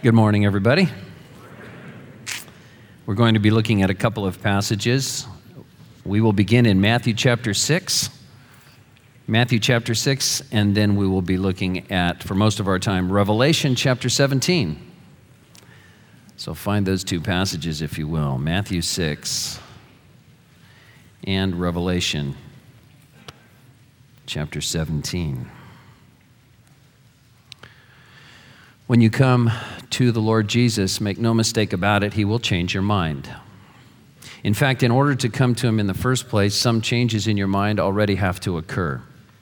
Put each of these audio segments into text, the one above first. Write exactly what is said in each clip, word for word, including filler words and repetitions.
Good morning, everybody. We're going to be looking at a couple of passages. We will begin in Matthew chapter six. Matthew chapter six, and then we will be looking at, for most of our time, Revelation chapter seventeen. So find those two passages, if you will, Matthew six and Revelation chapter seventeen. When you come to the Lord Jesus, make no mistake about it, He will change your mind. In fact, in order to come to Him in the first place, some changes in your mind already have to occur.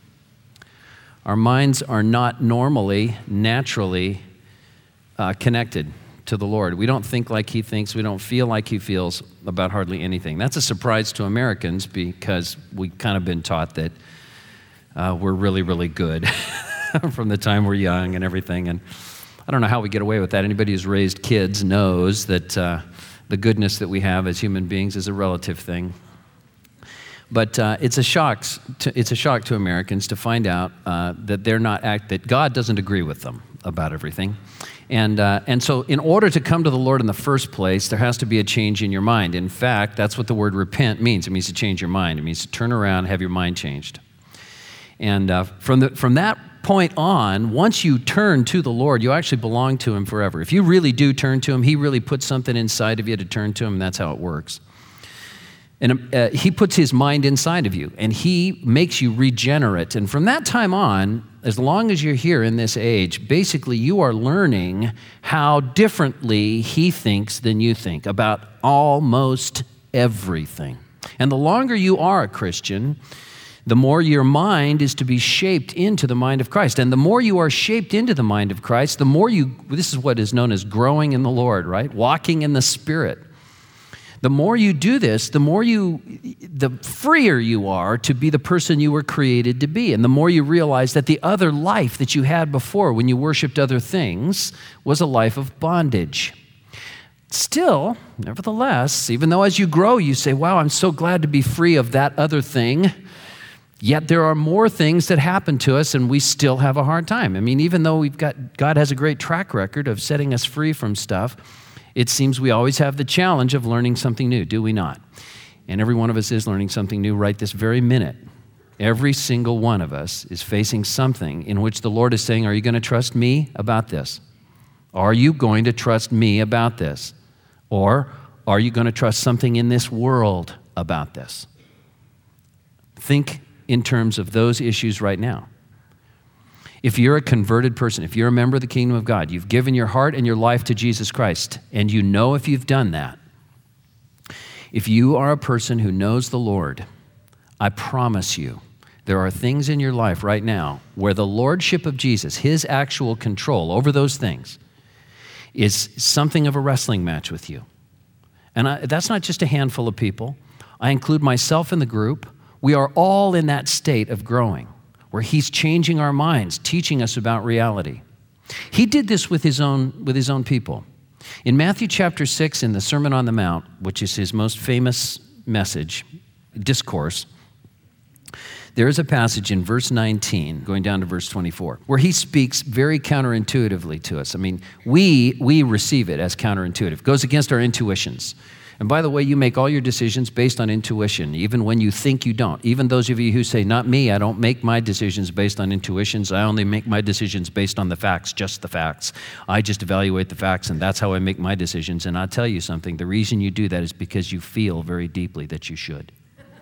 Our minds are not normally, naturally uh, connected to the Lord. We don't think like He thinks. We don't feel like He feels about hardly anything. That's a surprise to Americans because we've kind of been taught that uh, we're really, really good from the time we're young and everything. And I don't know how we get away with that. Anybody who's raised kids knows that uh, the goodness that we have as human beings is a relative thing. But uh, it's a shock. To, it's a shock to Americans to find out uh, that they're not act that God doesn't agree with them about everything, and uh, and so in order to come to the Lord in the first place, there has to be a change in your mind. In fact, that's what the word repent means. It means to change your mind. It means to turn around, have your mind changed. And uh, from the from that point on, once you turn to the Lord, you actually belong to Him forever. If you really do turn to Him, He really puts something inside of you to turn to Him, and that's how it works. And uh, He puts His mind inside of you, and He makes you regenerate. And from that time on, as long as you're here in this age, basically you are learning how differently He thinks than you think about almost everything. And the longer you are a Christian, the more your mind is to be shaped into the mind of Christ. And the more you are shaped into the mind of Christ, the more you, this is what is known as growing in the Lord, right? Walking in the Spirit. The more you do this, the more you, the freer you are to be the person you were created to be. And the more you realize that the other life that you had before when you worshiped other things was a life of bondage. Still, nevertheless, even though as you grow, you say, wow, I'm so glad to be free of that other thing, yet there are more things that happen to us and we still have a hard time. I mean, even though we've got, God has a great track record of setting us free from stuff, it seems we always have the challenge of learning something new, do we not? And every one of us is learning something new right this very minute. Every single one of us is facing something in which the Lord is saying, are you going to trust me about this? Are you going to trust me about this? Or are you going to trust something in this world about this? Think in terms of those issues right now. If you're a converted person, if you're a member of the kingdom of God, you've given your heart and your life to Jesus Christ, and you know if you've done that, if you are a person who knows the Lord, I promise you, there are things in your life right now where the lordship of Jesus, His actual control over those things, is something of a wrestling match with you. And I, that's not just a handful of people. I include myself in the group. We are all in that state of growing, where He's changing our minds, teaching us about reality. He did this with His own, with His own people. In Matthew chapter six, in the Sermon on the Mount, which is His most famous message, discourse, there is a passage in verse nineteen, going down to verse twenty-four, where He speaks very counterintuitively to us. I mean, we, we receive it as counterintuitive. It goes against our intuitions. And by the way, you make all your decisions based on intuition, even when you think you don't. Even those of you who say, not me, I don't make my decisions based on intuitions. I only make my decisions based on the facts, just the facts. I just evaluate the facts, and that's how I make my decisions. And I'll tell you something, the reason you do that is because you feel very deeply that you should.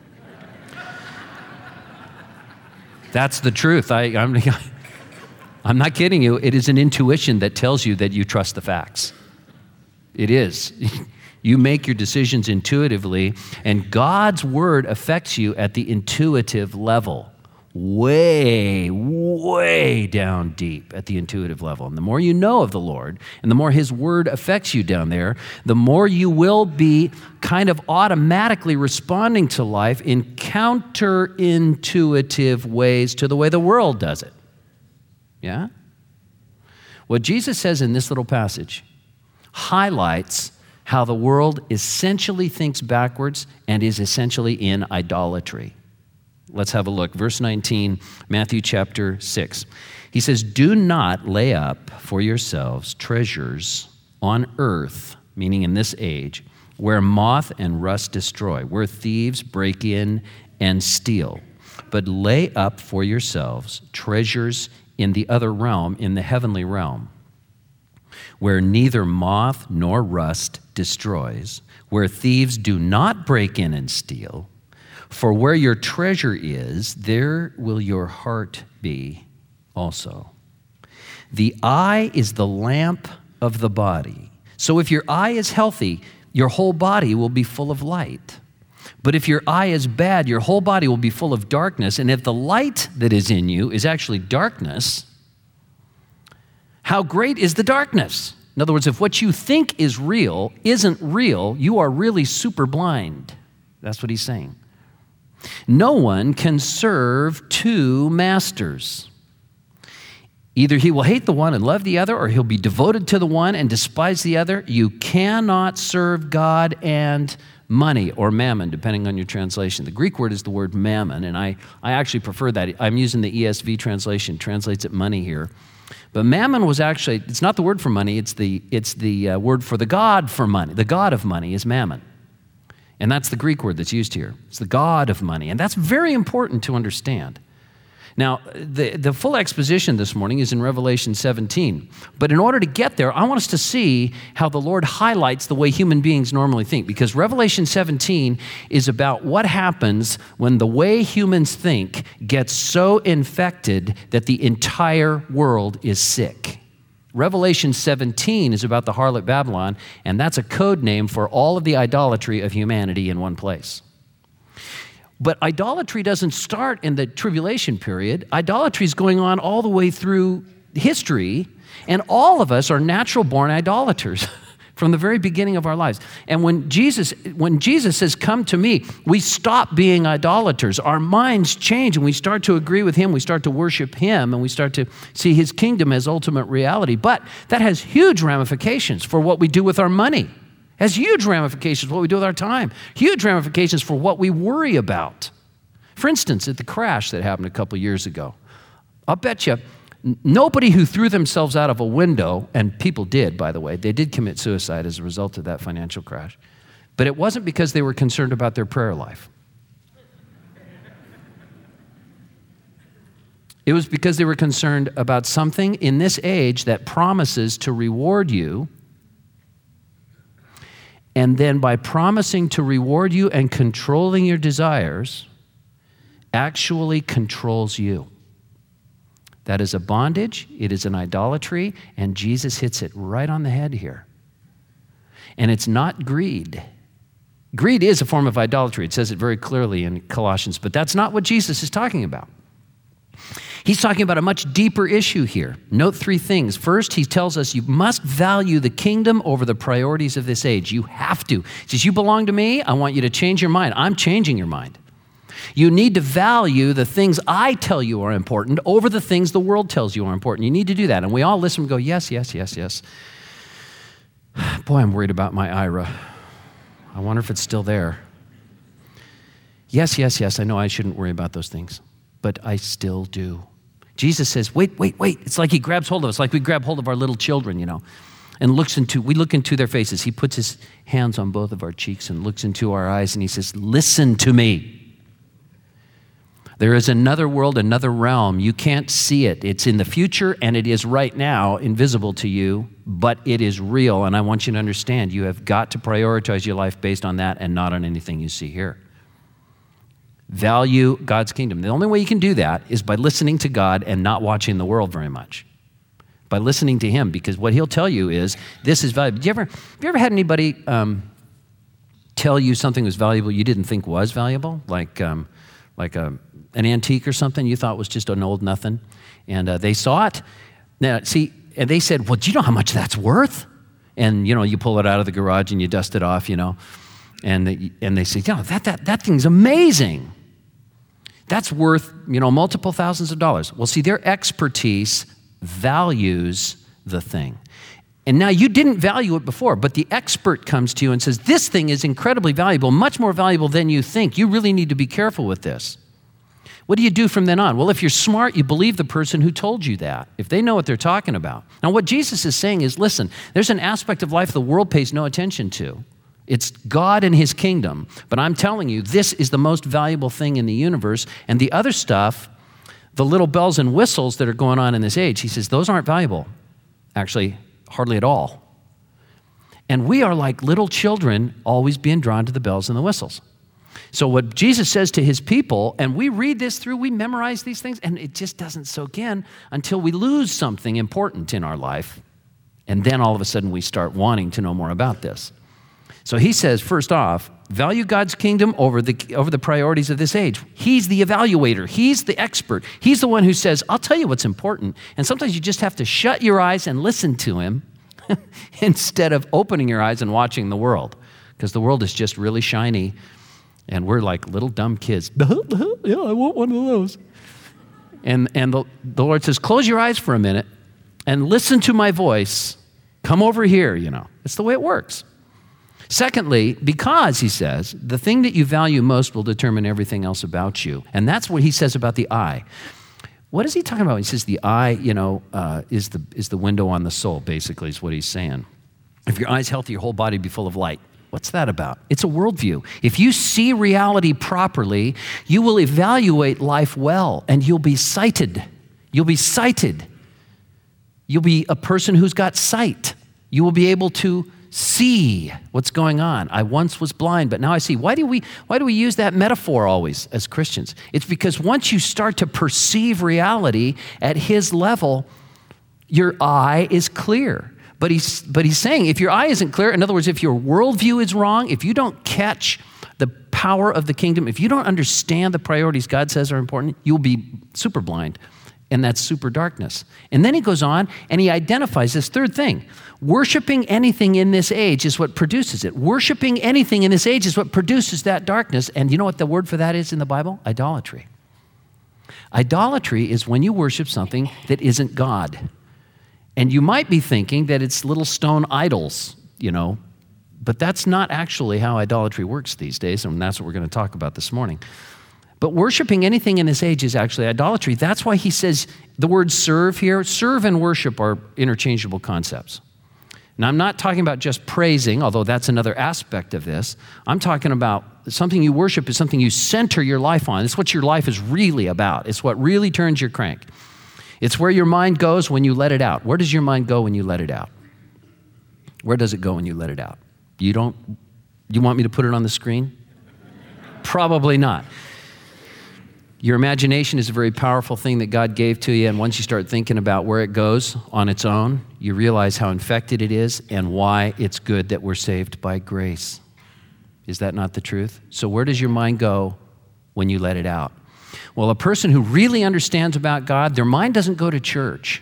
That's the truth. I, I'm, I'm not kidding you. It is an intuition that tells you that you trust the facts. It is. You make your decisions intuitively, and God's word affects you at the intuitive level, way, way down deep at the intuitive level. And the more you know of the Lord, and the more His word affects you down there, the more you will be kind of automatically responding to life in counterintuitive ways to the way the world does it. Yeah? What Jesus says in this little passage highlights how the world essentially thinks backwards and is essentially in idolatry. Let's have a look. Verse nineteen, Matthew chapter six. He says, do not lay up for yourselves treasures on earth, meaning in this age, where moth and rust destroy, where thieves break in and steal. But lay up for yourselves treasures in the other realm, in the heavenly realm, where neither moth nor rust destroys, where thieves do not break in and steal. For where your treasure is, there will your heart be also. The eye is the lamp of the body. So if your eye is healthy, your whole body will be full of light. But if your eye is bad, your whole body will be full of darkness. And if the light that is in you is actually darkness, how great is the darkness? In other words, if what you think is real isn't real, you are really super blind. That's what he's saying. No one can serve two masters. Either he will hate the one and love the other, or he'll be devoted to the one and despise the other. You cannot serve God and money, or mammon, depending on your translation. The Greek word is the word mammon, and I, I actually prefer that. I'm using the E S V translation, translates it money here. But mammon was actually, it's not the word for money, it's the, it's the uh, word for the god for money. The god of money is mammon. And that's the Greek word that's used here. It's the god of money. And that's very important to understand. Now, the, the full exposition this morning is in Revelation seventeen. But in order to get there, I want us to see how the Lord highlights the way human beings normally think. Because Revelation seventeen is about what happens when the way humans think gets so infected that the entire world is sick. Revelation seventeen is about the harlot Babylon, and that's a code name for all of the idolatry of humanity in one place. But idolatry doesn't start in the tribulation period. Idolatry is going on all the way through history, and all of us are natural-born idolaters from the very beginning of our lives. And when Jesus, when Jesus says, come to me, we stop being idolaters. Our minds change, and we start to agree with him. We start to worship him, and we start to see his kingdom as ultimate reality. But that has huge ramifications for what we do with our money. Has huge ramifications for what we do with our time. Huge ramifications for what we worry about. For instance, at the crash that happened a couple years ago, I'll bet you nobody who threw themselves out of a window, and people did, by the way, they did commit suicide as a result of that financial crash, but it wasn't because they were concerned about their prayer life. It was because they were concerned about something in this age that promises to reward you. And then by promising to reward you and controlling your desires, actually controls you. That is a bondage, it is an idolatry, and Jesus hits it right on the head here. And it's not greed. Greed is a form of idolatry. It says it very clearly in Colossians, but that's not what Jesus is talking about. He's talking about a much deeper issue here. Note three things. First, he tells us you must value the kingdom over the priorities of this age. You have to. He says, you belong to me. I want you to change your mind. I'm changing your mind. You need to value the things I tell you are important over the things the world tells you are important. You need to do that. And we all listen and go, yes, yes, yes, yes. Boy, I'm worried about my I R A. I wonder if it's still there. Yes, yes, yes. I know I shouldn't worry about those things, but I still do. Jesus says, wait, wait, wait. It's like he grabs hold of us, like we grab hold of our little children, you know, and looks into, we look into their faces. He puts his hands on both of our cheeks and looks into our eyes and he says, listen to me. There is another world, another realm. You can't see it. It's in the future and it is right now invisible to you, but it is real. And I want you to understand, you have got to prioritize your life based on that and not on anything you see here. Value God's kingdom. The only way you can do that is by listening to God and not watching the world very much. By listening to him, because what he'll tell you is, this is valuable. Did you ever, have you ever had anybody um, tell you something was valuable you didn't think was valuable? Like, um, like a, an antique or something you thought was just an old nothing, and uh, they saw it. Now, see, and they said, well, do you know how much that's worth? And, you know, you pull it out of the garage and you dust it off, you know, and they, and they say, yeah, that, that, that thing's amazing. That's worth, you know, multiple thousands of dollars. Well, see, their expertise values the thing. And now you didn't value it before, but the expert comes to you and says, this thing is incredibly valuable, much more valuable than you think. You really need to be careful with this. What do you do from then on? Well, if you're smart, you believe the person who told you that, if they know what they're talking about. Now, what Jesus is saying is, listen, there's an aspect of life the world pays no attention to. It's God and his kingdom. But I'm telling you, this is the most valuable thing in the universe. And the other stuff, the little bells and whistles that are going on in this age, he says, those aren't valuable. Actually, hardly at all. And we are like little children always being drawn to the bells and the whistles. So what Jesus says to his people, and we read this through, we memorize these things, and it just doesn't soak in until we lose something important in our life. And then all of a sudden we start wanting to know more about this. So he says, first off, value God's kingdom over the, over the priorities of this age. He's the evaluator. He's the expert. He's the one who says, I'll tell you what's important. And sometimes you just have to shut your eyes and listen to him instead of opening your eyes and watching the world, because the world is just really shiny, and we're like little dumb kids. Yeah, I want one of those. And, and the, the Lord says, close your eyes for a minute and listen to my voice. Come over here, you know. It's the way it works. Secondly, because, he says, the thing that you value most will determine everything else about you. And that's what he says about the eye. What is he talking about? He says the eye, you know, uh, is the is the window on the soul, basically, is what he's saying. If your eye's healthy, your whole body will be full of light. What's that about? It's a worldview. If you see reality properly, you will evaluate life well, and you'll be sighted. You'll be sighted. You'll be a person who's got sight. You will be able to see what's going on. I once was blind, but now I see. Why do we, why do we use that metaphor always as Christians? It's because once you start to perceive reality at his level, your eye is clear. But he's, but he's saying if your eye isn't clear, in other words, if your worldview is wrong, if you don't catch the power of the kingdom, if you don't understand the priorities God says are important, you'll be super blind. And that's super darkness. And then he goes on and he identifies this third thing. Worshiping anything in this age is what produces it. Worshiping anything in this age is what produces that darkness. And you know what the word for that is in the Bible? Idolatry. Idolatry is when you worship something that isn't God. And you might be thinking that it's little stone idols, you know, but that's not actually how idolatry works these days. And that's what we're going to talk about this morning. But worshiping anything in this age is actually idolatry. That's why he says the word serve here, serve and worship are interchangeable concepts. Now, I'm not talking about just praising, although that's another aspect of this. I'm talking about something you worship is something you center your life on. It's what your life is really about. It's what really turns your crank. It's where your mind goes when you let it out. Where does your mind go when you let it out? Where does it go when you let it out? You don't, you want me to put it on the screen? Probably not. Your imagination is a very powerful thing that God gave to you, and once you start thinking about where it goes on its own, you realize how infected it is and why it's good that we're saved by grace. Is that not the truth? So where does your mind go when you let it out? Well, a person who really understands about God, their mind doesn't go to church.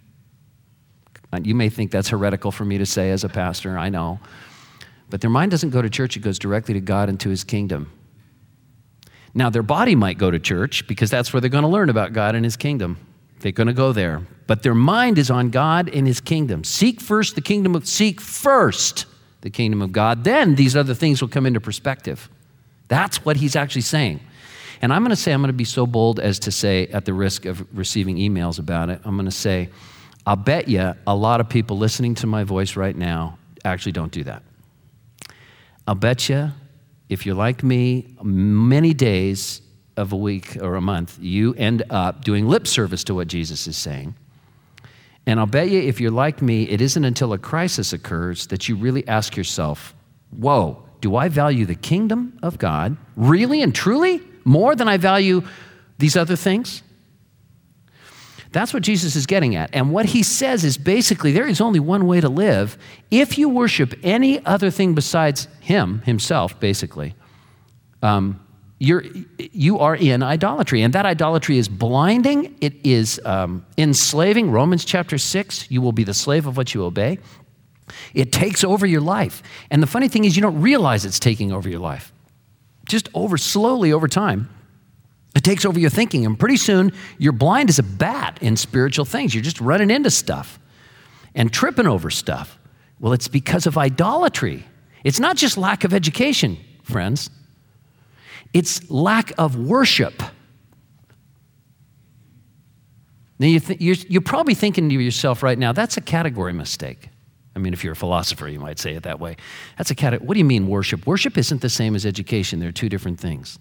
You may think that's heretical for me to say as a pastor, I know. But their mind doesn't go to church, it goes directly to God and to his kingdom. Now, their body might go to church because that's where they're going to learn about God and his kingdom. They're going to go there. But their mind is on God and his kingdom. Seek first the kingdom of, seek first the kingdom of God. Then these other things will come into perspective. That's what he's actually saying. And I'm going to say, I'm going to be so bold as to say, at the risk of receiving emails about it, I'm going to say, I'll bet you a lot of people listening to my voice right now actually don't do that. I'll bet you, if you're like me, many days of a week or a month, you end up doing lip service to what Jesus is saying. And I'll bet you, if you're like me, it isn't until a crisis occurs that you really ask yourself, whoa, do I value the kingdom of God really and truly more than I value these other things? That's what Jesus is getting at. And what he says is basically there is only one way to live. If you worship any other thing besides him, himself, basically, um, you're, you are in idolatry. And that idolatry is blinding. It is um, enslaving. Romans chapter six, you will be the slave of what you obey. It takes over your life. And the funny thing is you don't realize it's taking over your life. Just over slowly over time. It takes over your thinking, and pretty soon you're blind as a bat in spiritual things. You're just running into stuff and tripping over stuff. Well, it's because of idolatry. It's not just lack of education, friends. It's lack of worship. Now you th- you're, you're probably thinking to yourself right now, that's a category mistake. I mean, if you're a philosopher, you might say it that way. That's a category. What do you mean worship? Worship isn't the same as education. They're two different things.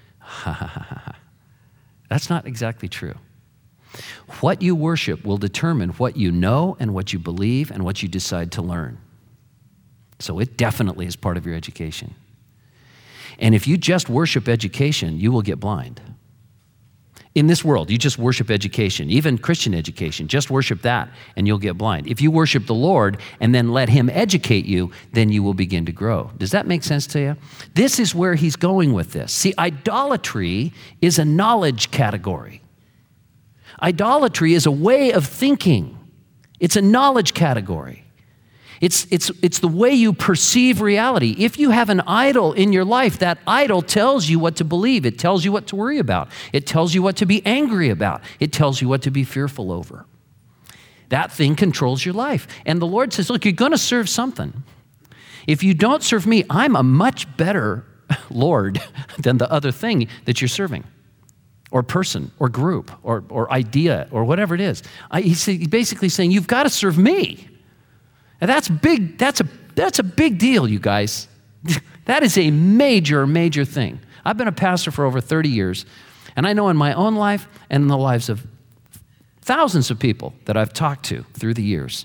That's not exactly true. What you worship will determine what you know and what you believe and what you decide to learn. So it definitely is part of your education. And if you just worship education, you will get blind. In this world, you just worship education, even Christian education, just worship that and you'll get blind. If you worship the Lord and then let him educate you, then you will begin to grow. Does that make sense to you? This is where he's going with this. See, idolatry is a knowledge category. Idolatry is a way of thinking. It's a knowledge category. It's, it's, it's the way you perceive reality. If you have an idol in your life, that idol tells you what to believe. It tells you what to worry about. It tells you what to be angry about. It tells you what to be fearful over. That thing controls your life. And the Lord says, look, you're going to serve something. If you don't serve me, I'm a much better Lord than the other thing that you're serving, or person, or group, or, or idea, or whatever it is. I, he's basically saying, you've got to serve me. And that's big, that's a, that's a big deal, you guys. That is a major, major thing. I've been a pastor for over thirty years, and I know in my own life and in the lives of thousands of people that I've talked to through the years,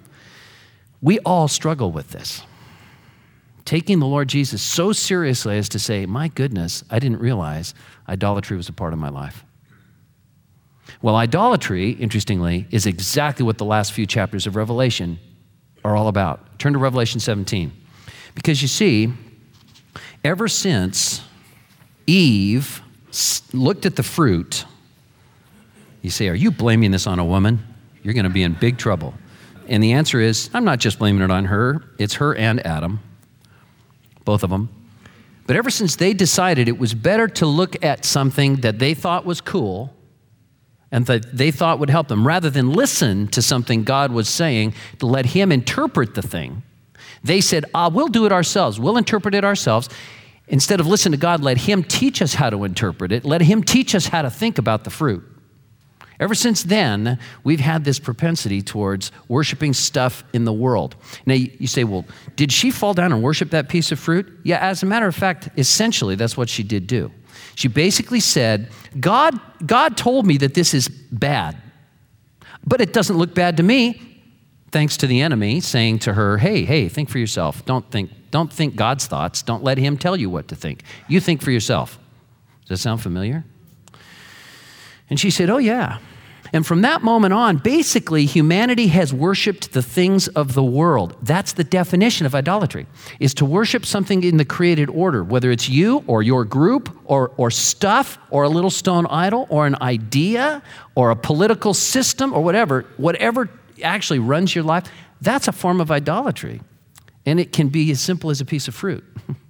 we all struggle with this. Taking the Lord Jesus so seriously as to say, my goodness, I didn't realize idolatry was a part of my life. Well, idolatry, interestingly, is exactly what the last few chapters of Revelation are all about. Turn to Revelation seventeen. Because you see, ever since Eve looked at the fruit, you say, are you blaming this on a woman? You're going to be in big trouble. And the answer is, I'm not just blaming it on her. It's her and Adam, both of them. But ever since they decided it was better to look at something that they thought was cool and that they thought would help them, rather than listen to something God was saying to let him interpret the thing, they said, ah, we'll do it ourselves. We'll interpret it ourselves. Instead of listening to God, let him teach us how to interpret it. Let him teach us how to think about the fruit. Ever since then, we've had this propensity towards worshiping stuff in the world. Now, you say, well, did she fall down and worship that piece of fruit? Yeah, as a matter of fact, essentially, that's what she did do. She basically said, God, God told me that this is bad, but it doesn't look bad to me, thanks to the enemy saying to her, hey, hey, think for yourself. Don't think, don't think God's thoughts. Don't let him tell you what to think. You think for yourself. Does that sound familiar? And she said, oh, yeah. And from that moment on, basically, humanity has worshiped the things of the world. That's the definition of idolatry, is to worship something in the created order, whether it's you or your group or, or stuff or a little stone idol or an idea or a political system or whatever, whatever actually runs your life, that's a form of idolatry. And it can be as simple as a piece of fruit.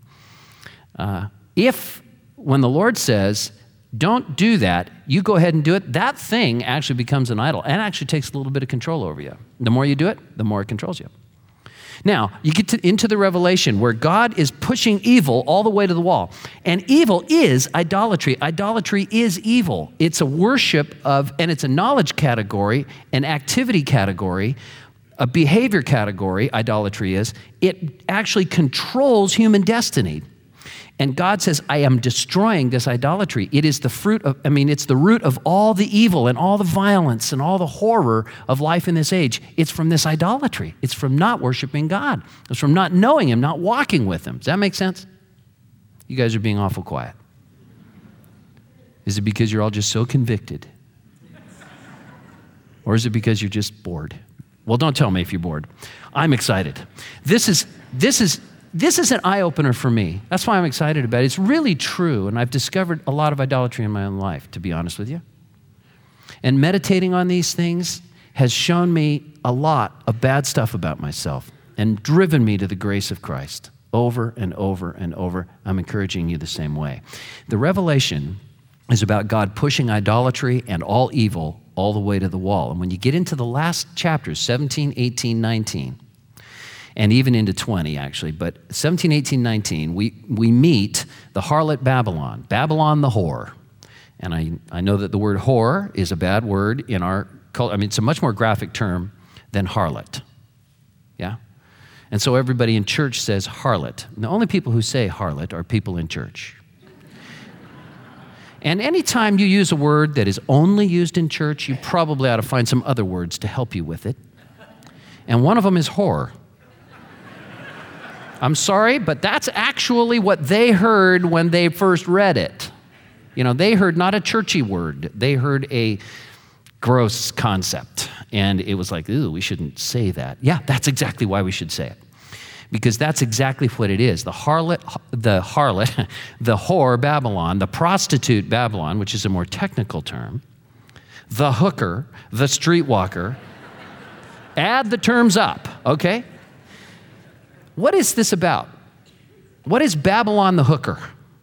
uh, if, when the Lord says, don't do that, you go ahead and do it, that thing actually becomes an idol and actually takes a little bit of control over you. The more you do it, the more it controls you. Now, you get to, into the Revelation where God is pushing evil all the way to the wall. And evil is idolatry. Idolatry is evil. It's a worship of, and it's a knowledge category, an activity category, a behavior category, idolatry is. It actually controls human destiny. And God says, I am destroying this idolatry. It is the fruit of, I mean, it's the root of all the evil and all the violence and all the horror of life in this age. It's from this idolatry. It's from not worshiping God. It's from not knowing him, not walking with him. Does that make sense? You guys are being awful quiet. Is it because you're all just so convicted? Or is it because you're just bored? Well, don't tell me if you're bored. I'm excited. This is, this is, This is an eye-opener for me. That's why I'm excited about it. It's really true, and I've discovered a lot of idolatry in my own life, to be honest with you. And meditating on these things has shown me a lot of bad stuff about myself and driven me to the grace of Christ over and over and over. I'm encouraging you the same way. The Revelation is about God pushing idolatry and all evil all the way to the wall. And when you get into the last chapters, seventeen, eighteen, nineteen, and even into twenty, actually, but seventeen, eighteen, nineteen, we, we meet the harlot Babylon, Babylon the whore. And I, I know that the word whore is a bad word in our I mean, it's a much more graphic term than harlot. Yeah? And so everybody in church says harlot. And the only people who say harlot are people in church. And anytime you use a word that is only used in church, you probably ought to find some other words to help you with it. And one of them is whore. I'm sorry, but that's actually what they heard when they first read it. You know, they heard not a churchy word. They heard a gross concept. And it was like, ooh, we shouldn't say that. Yeah, that's exactly why we should say it. Because that's exactly what it is. The harlot, the harlot, the whore Babylon, the prostitute Babylon, which is a more technical term, the hooker, the streetwalker. Add the terms up, okay? What is this about? What is Babylon the hooker?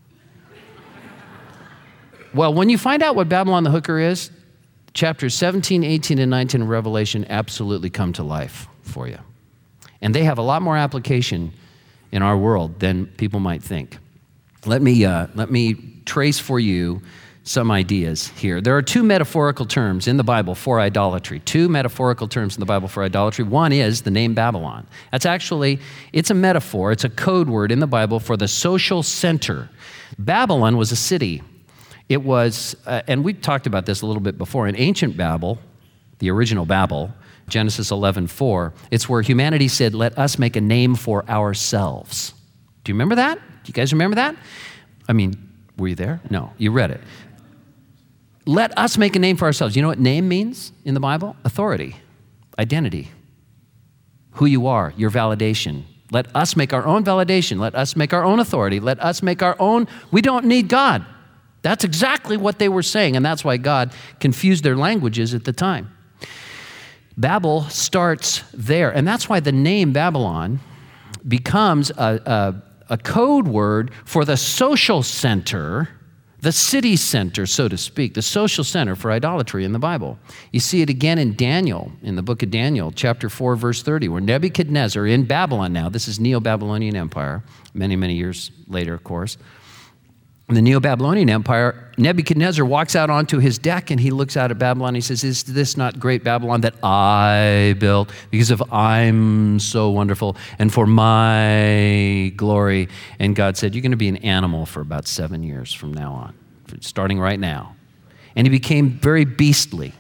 Well, when you find out what Babylon the hooker is, chapters seventeen, eighteen, and nineteen of Revelation absolutely come to life for you. And they have a lot more application in our world than people might think. Let me, uh, let me trace for you some ideas here. There are two metaphorical terms in the Bible for idolatry. Two metaphorical terms in the Bible for idolatry. One is the name Babylon. That's actually, it's a metaphor, it's a code word in the Bible for the social center. Babylon was a city. It was, uh, and we talked about this a little bit before, in ancient Babel, the original Babel, Genesis eleven four, it's where humanity said, let us make a name for ourselves. Do you remember that? Do you guys remember that? I mean, were you there? No, you read it. Let us make a name for ourselves. You know what name means in the Bible? Authority, identity, who you are, your validation. Let us make our own validation. Let us make our own authority. Let us make our own, we don't need God. That's exactly what they were saying, and that's why God confused their languages at the time. Babel starts there, and that's why the name Babylon becomes a, a, a code word for the social center, the city center, so to speak, the social center for idolatry in the Bible. You see it again in Daniel, in the book of Daniel, chapter four, verse thirty, where Nebuchadnezzar in Babylon now, this is Neo-Babylonian Empire, many, many years later, of course. In the Neo-Babylonian Empire, Nebuchadnezzar walks out onto his deck and he looks out at Babylon and he says, is this not great Babylon that I built because of I'm so wonderful and for my glory? And God said, you're going to be an animal for about seven years from now on, starting right now. And he became very beastly.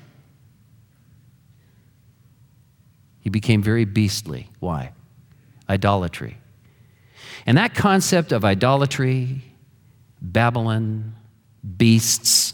He became very beastly. Why? Idolatry. And that concept of idolatry, Babylon, beasts,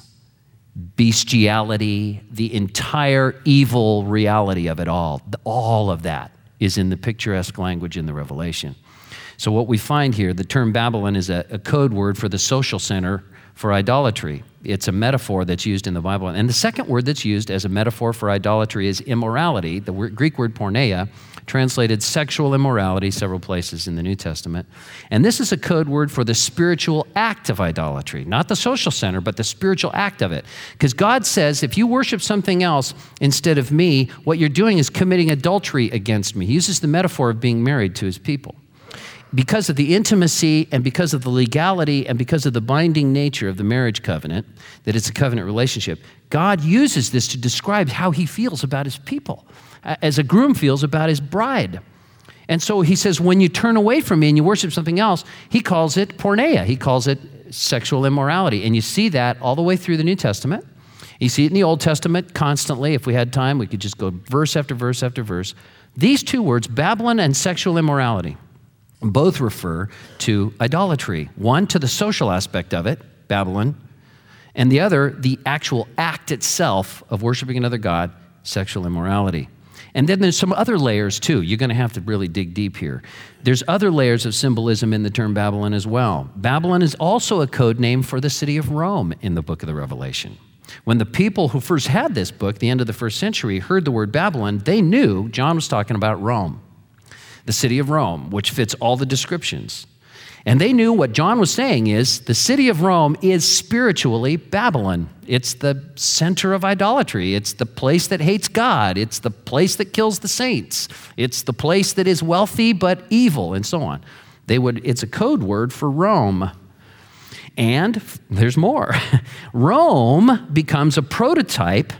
bestiality, the entire evil reality of it all, all of that is in the picturesque language in the Revelation. So what we find here, the term Babylon is a, a code word for the social center for idolatry. It's a metaphor that's used in the Bible. And the second word that's used as a metaphor for idolatry is immorality. The word, Greek word porneia, translated sexual immorality several places in the New Testament. And this is a code word for the spiritual act of idolatry, not the social center, but the spiritual act of it. Because God says, if you worship something else instead of me, what you're doing is committing adultery against me. He uses the metaphor of being married to his people. Because of the intimacy and because of the legality and because of the binding nature of the marriage covenant, that it's a covenant relationship, God uses this to describe how he feels about his people, as a groom feels about his bride. And so he says, when you turn away from me and you worship something else, he calls it porneia. He calls it sexual immorality. And you see that all the way through the New Testament. You see it in the Old Testament constantly. If we had time, we could just go verse after verse after verse. These two words, Babylon and sexual immorality, both refer to idolatry. One, to the social aspect of it, Babylon, and the other, the actual act itself of worshiping another god, sexual immorality. And then there's some other layers too. You're going to have to really dig deep here. There's other layers of symbolism in the term Babylon as well. Babylon is also a code name for the city of Rome in the book of the Revelation. When the people who first had this book, the end of the first century, heard the word Babylon, they knew John was talking about Rome, the city of Rome, which fits all the descriptions. And they knew what John was saying is the city of Rome is spiritually Babylon. It's the center of idolatry. It's the place that hates God. It's the place that kills the saints. It's the place that is wealthy but evil, and so on. They would. It's a code word for Rome. And there's more. Rome becomes a prototype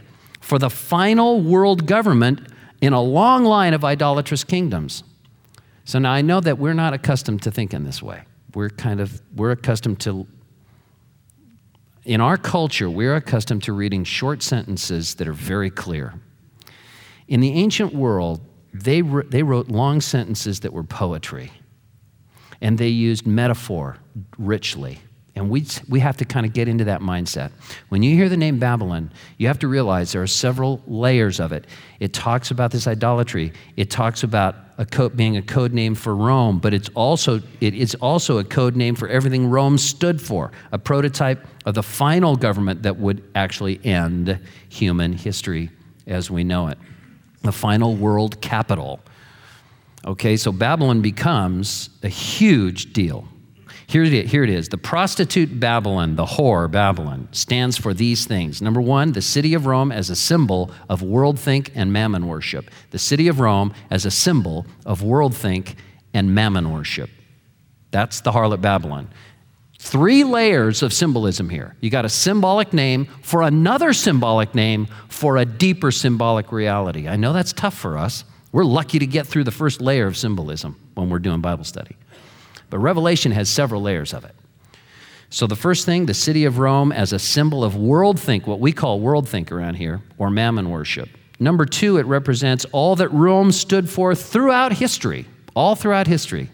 for the final world government in a long line of idolatrous kingdoms. So now I know that we're not accustomed to thinking this way. We're kind of, we're accustomed to, in our culture, we're accustomed to reading short sentences that are very clear. In the ancient world, they, they wrote long sentences that were poetry, and they used metaphor richly. And we, we have to kind of get into that mindset. When you hear the name Babylon, you have to realize there are several layers of it. It talks about this idolatry. It talks about a code, being a code name for Rome, but it's also, it is also a code name for everything Rome stood for, a prototype of the final government that would actually end human history as we know it, the final world capital. Okay, so Babylon becomes a huge deal. Here it is, here it is. The prostitute Babylon, the whore Babylon, stands for these things. Number one, the city of Rome as a symbol of worldthink and mammon worship. The city of Rome as a symbol of worldthink and mammon worship. That's the harlot Babylon. Three layers of symbolism here. You got a symbolic name for another symbolic name for a deeper symbolic reality. I know that's tough for us. We're lucky to get through the first layer of symbolism when we're doing Bible study. But Revelation has several layers of it. So the first thing, the city of Rome as a symbol of worldthink, what we call worldthink around here, or mammon worship. Number two, it represents all that Rome stood for throughout history, all throughout history.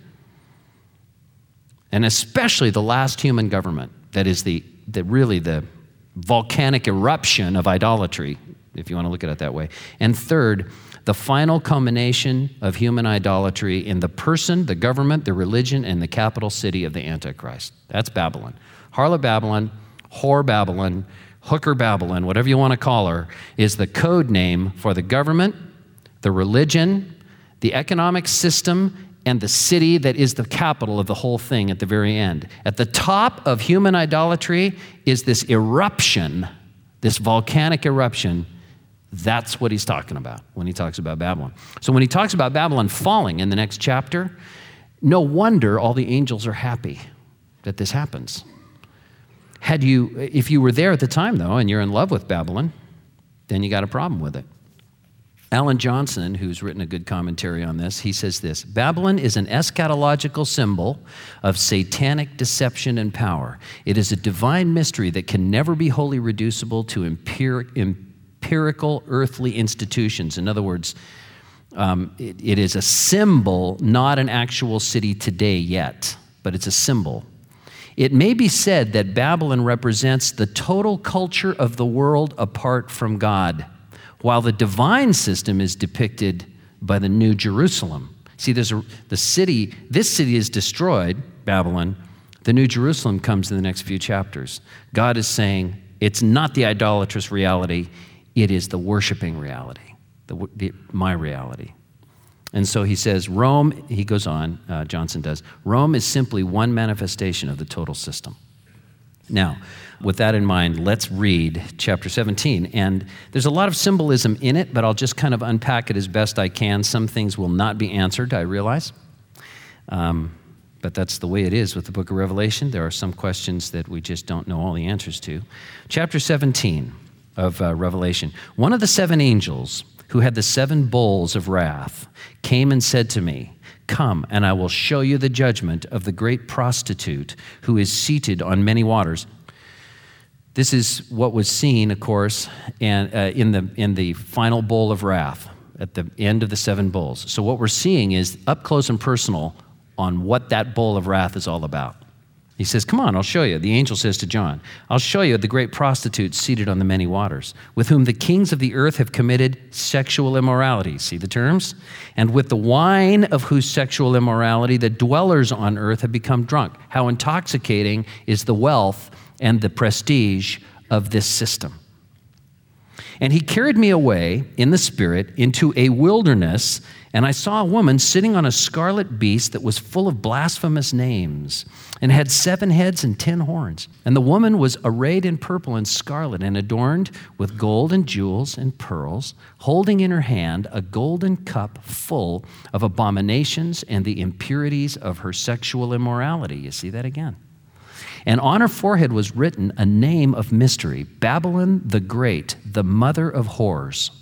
And especially the last human government, that is the, the really the volcanic eruption of idolatry, if you want to look at it that way. And third, the final culmination of human idolatry in the person, the government, the religion, and the capital city of the Antichrist. That's Babylon. Harlot Babylon, whore Babylon, hooker Babylon, whatever you want to call her, is the code name for the government, the religion, the economic system, and the city that is the capital of the whole thing at the very end. At the top of human idolatry is this eruption, this volcanic eruption. That's what he's talking about when he talks about Babylon. So when he talks about Babylon falling in the next chapter, no wonder all the angels are happy that this happens. Had you, if you were there at the time, though, and you're in love with Babylon, then you got a problem with it. Alan Johnson, who's written a good commentary on this, he says this: Babylon is an eschatological symbol of satanic deception and power. It is a divine mystery that can never be wholly reducible to empiric, empirical earthly institutions. In other words, um, it, it is a symbol, not an actual city today yet, but it's a symbol. It may be said that Babylon represents the total culture of the world apart from God, while the divine system is depicted by the New Jerusalem. See, there's a, the city, this city is destroyed, Babylon. The New Jerusalem comes in the next few chapters. God is saying it's not the idolatrous reality, it is the worshiping reality, the, the, my reality. And so he says, Rome, he goes on, uh, Johnson does, Rome is simply one manifestation of the total system. Now, with that in mind, let's read chapter seventeen. And there's a lot of symbolism in it, but I'll just kind of unpack it as best I can. Some things will not be answered, I realize. Um, but that's the way it is with the book of Revelation. There are some questions that we just don't know all the answers to. Chapter seventeen of uh, Revelation. One of the seven angels who had the seven bowls of wrath came and said to me, "Come, and I will show you the judgment of the great prostitute who is seated on many waters." This is what was seen, of course, and uh, in the in the final bowl of wrath at the end of the seven bowls. So what we're seeing is up close and personal on what that bowl of wrath is all about. He says, "Come on, I'll show you." The angel says to John, "I'll show you the great prostitute seated on the many waters, with whom the kings of the earth have committed sexual immorality." See the terms? "And with the wine of whose sexual immorality the dwellers on earth have become drunk." How intoxicating is the wealth and the prestige of this system. "And he carried me away in the spirit into a wilderness, and I saw a woman sitting on a scarlet beast that was full of blasphemous names and had seven heads and ten horns. And the woman was arrayed in purple and scarlet and adorned with gold and jewels and pearls, holding in her hand a golden cup full of abominations and the impurities of her sexual immorality." You see that again. And on her forehead was written a name of mystery, Babylon the Great, the mother of whores,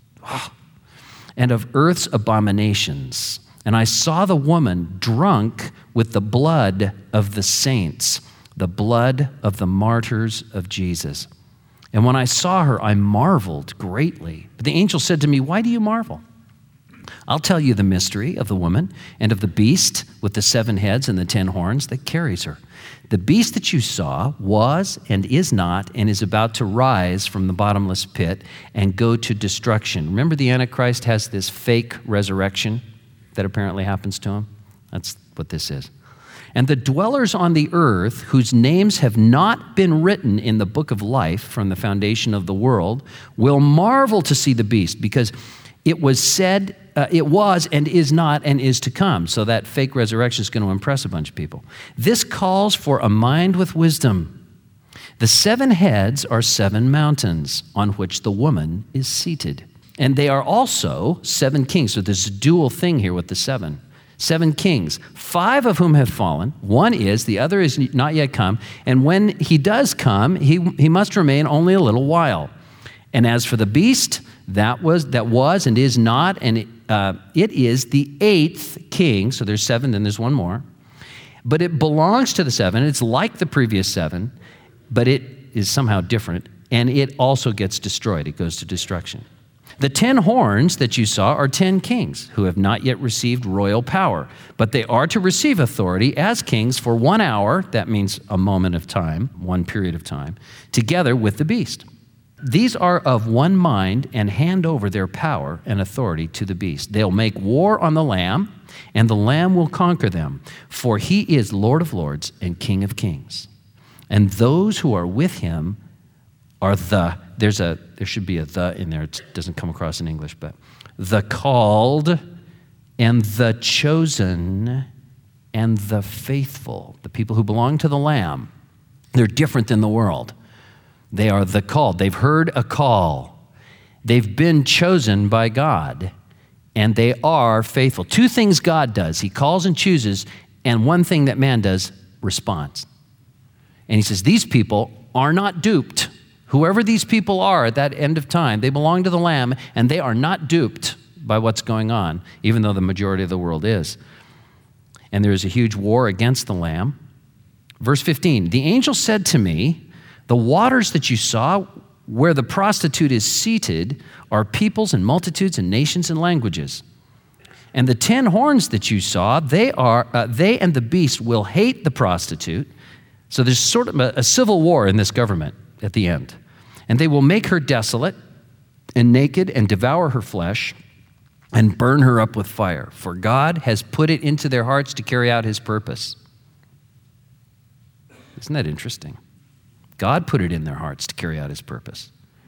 and of earth's abominations. And I saw the woman drunk with the blood of the saints, the blood of the martyrs of Jesus. And when I saw her, I marveled greatly. But the angel said to me, why do you marvel? I'll tell you the mystery of the woman and of the beast with the seven heads and the ten horns that carries her. The beast that you saw was and is not and is about to rise from the bottomless pit and go to destruction. Remember, the Antichrist has this fake resurrection that apparently happens to him? That's what this is. And the dwellers on the earth, whose names have not been written in the book of life from the foundation of the world, will marvel to see the beast, because it was said, uh, it was and is not and is to come. So that fake resurrection is going to impress a bunch of people. This calls for a mind with wisdom. The seven heads are seven mountains on which the woman is seated. And they are also seven kings. So there's a dual thing here with the seven. Seven kings, five of whom have fallen. One is, the other is not yet come. And when he does come, he, he must remain only a little while. And as for the beast, that was that was and is not, and it, uh, it is the eighth king. So there's seven, then there's one more. But it belongs to the seven. It's like the previous seven, but it is somehow different. And it also gets destroyed. It goes to destruction. The ten horns that you saw are ten kings who have not yet received royal power, but they are to receive authority as kings for one hour, that means a moment of time, one period of time, together with the beast. These are of one mind and hand over their power and authority to the beast. They'll make war on the Lamb, and the Lamb will conquer them, for he is Lord of lords and King of kings. And those who are with him are the, there's a, there should be a the in there, it doesn't come across in English, but the called and the chosen and the faithful, the people who belong to the Lamb. They're different than the world. They are the called. They've heard a call. They've been chosen by God, and they are faithful. Two things God does. He calls and chooses, and one thing that man does, responds. And he says, these people are not duped. Whoever these people are at that end of time, they belong to the Lamb, and they are not duped by what's going on, even though the majority of the world is. And there is a huge war against the Lamb. Verse fifteen, the angel said to me, the waters that you saw where the prostitute is seated are peoples and multitudes and nations and languages. And the ten horns that you saw, they are uh, they and the beast will hate the prostitute. So there's sort of a, a civil war in this government at the end. And they will make her desolate and naked and devour her flesh and burn her up with fire. For God has put it into their hearts to carry out his purpose. Isn't that interesting? God put it in their hearts to carry out his purpose.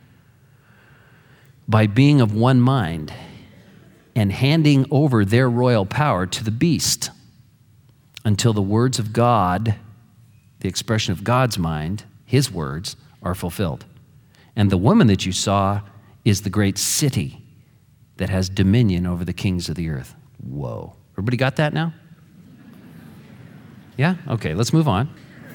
By being of one mind and handing over their royal power to the beast until the words of God, the expression of God's mind, his words, are fulfilled. And the woman that you saw is the great city that has dominion over the kings of the earth. Whoa. Everybody got that now? Yeah? Okay, let's move on.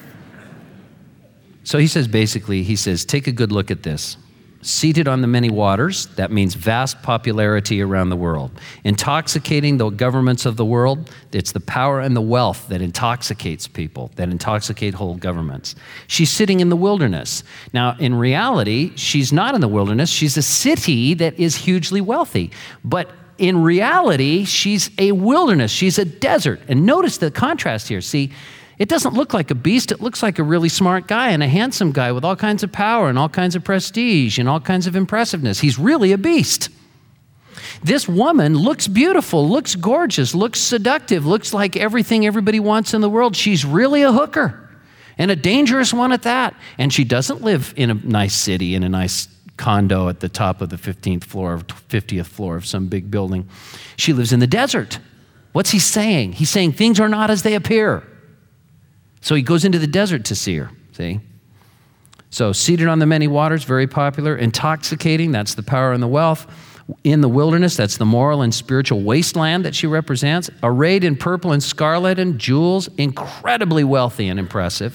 So he says, basically, he says, take a good look at this. Seated on the many waters, that means vast popularity around the world. Intoxicating the governments of the world, it's the power and the wealth that intoxicates people, that intoxicate whole governments. She's sitting in the wilderness. Now, in reality, she's not in the wilderness. She's a city that is hugely wealthy. But in reality, she's a wilderness. She's a desert. And notice the contrast here. See, it doesn't look like a beast. It looks like a really smart guy and a handsome guy with all kinds of power and all kinds of prestige and all kinds of impressiveness. He's really a beast. This woman looks beautiful, looks gorgeous, looks seductive, looks like everything everybody wants in the world. She's really a hooker, and a dangerous one at that. And she doesn't live in a nice city, in a nice condo at the top of the fifteenth floor or fiftieth floor of some big building. She lives in the desert. What's he saying? He's saying things are not as they appear. So he goes into the desert to see her, see? So seated on the many waters, very popular. Intoxicating, that's the power and the wealth. In the wilderness, that's the moral and spiritual wasteland that she represents. Arrayed in purple and scarlet and jewels, incredibly wealthy and impressive.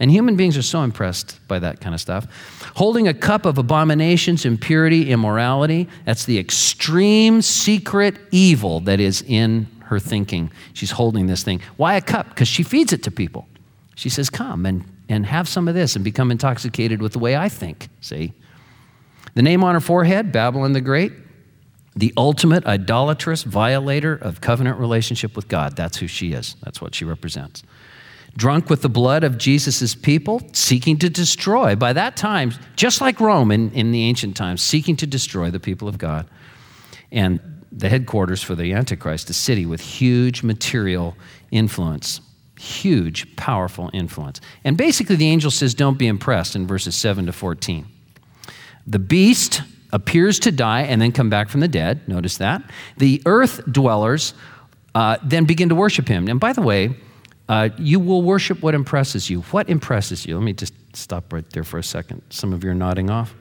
And human beings are so impressed by that kind of stuff. Holding a cup of abominations, impurity, immorality. That's the extreme secret evil that is in her thinking. She's holding this thing. Why a cup? Because she feeds it to people. She says, come and, and have some of this and become intoxicated with the way I think, see? The name on her forehead, Babylon the Great. The ultimate idolatrous violator of covenant relationship with God. That's who she is. That's what she represents. Drunk with the blood of Jesus' people, seeking to destroy. By that time, just like Rome in, in the ancient times, seeking to destroy the people of God. And the headquarters for the Antichrist, a city with huge material influence. Huge, powerful influence. And basically the angel says, don't be impressed in verses seven to fourteen. The beast appears to die and then come back from the dead. Notice that. The earth dwellers uh, then begin to worship him. And by the way, uh, you will worship what impresses you. What impresses you? Let me just stop right there for a second. Some of you are nodding off.